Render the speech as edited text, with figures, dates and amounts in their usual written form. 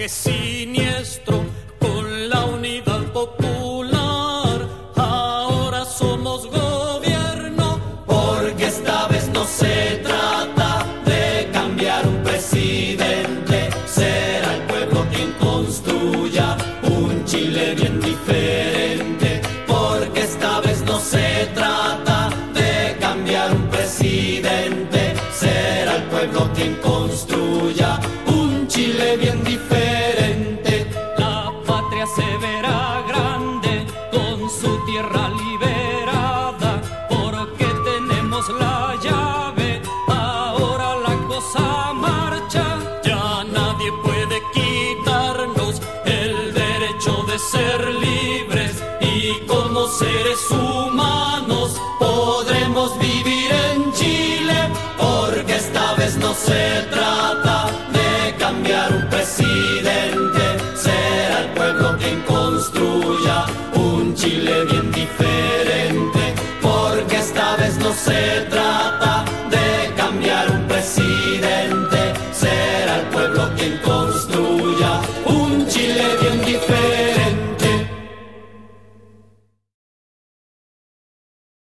choque siniestro con la unidad popular. Ahora somos gobierno, porque esta vez no se trata de cambiar un presidente. Será el pueblo quien construya un Chile bien diferente, porque esta vez no se trata de cambiar un presidente. Será el pueblo quien construya un Chile bien diferente. La patria se verá grande con su tierra liberada, porque tenemos la llave, ahora la cosa marcha. Ya nadie puede quitarnos el derecho de ser libres, y como seres humanos podremos vivir en Chile, porque esta vez no se trata de cambiar un presidente. Será el pueblo quien construya un Chile bien diferente, porque esta vez no se trata